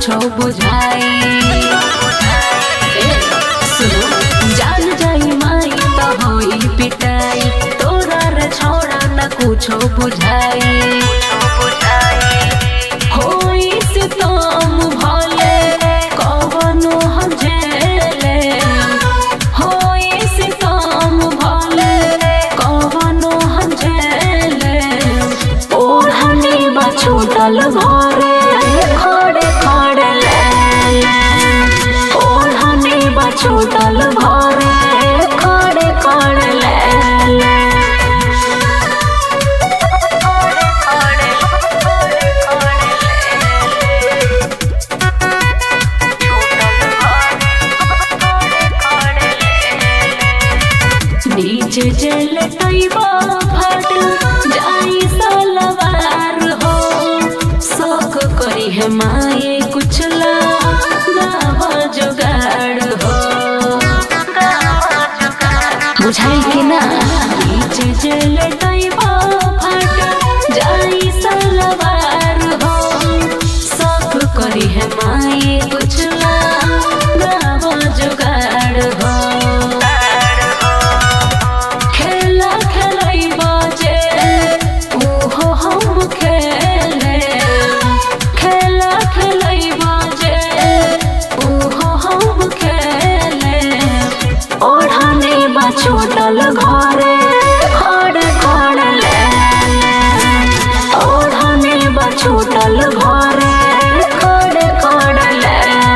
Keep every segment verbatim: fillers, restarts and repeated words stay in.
कुछो बुझाई। सुनो जान जाई माई तो होई पिटाई, तोरा रे छोड़ा न कुछो बुझाई। होई से तुम भले कवनो हम झेले, होई से तुम भले कवनो हम झेले। ओढ़नी बा छूटल घरे खड़े खड़े ले, ओढ़नी बा छूटल घरे खड़े खड़े ले। नीचे जल टैबा फट जाई सलवार हो, शौक करी है माए कुछ ला गावा जुगाड़ हो। बुझाई कि ना? नीचे जल टैबा फट जाई सलवार हो, शौक करी है माए कुछ ला गावा जुगाड़ हो। छूटल घरे खड़े खड़े ले, ओढ़नी बा छूटल घरे खड़े खड़े ले।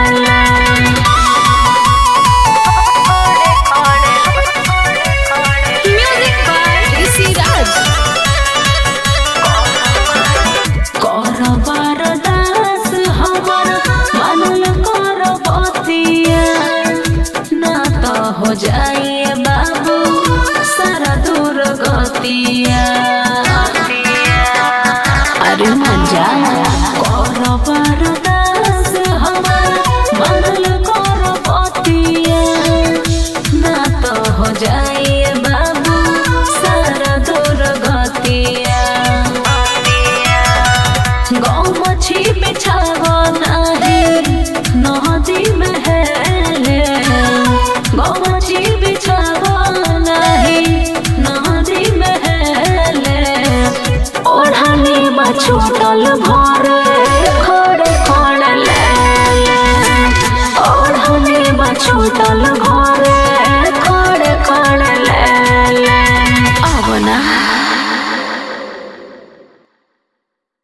Music by Rishi Raj. कर बरदास हमर मनल कर बतिया, ना तो हो जाए अरे मन जा। कर बरदास हमर मनल कर बतिया, ना तो हो जाए बाबू सारा दूर गतिया। गाँव मछी बिछावा नाही नदी में हेले, गाँव मछी बिछावा नाही नदी में हेले। ओढ़नी बा छूटल घरे खड़े खड़े ले, ओढ़नी बा छूटल घरे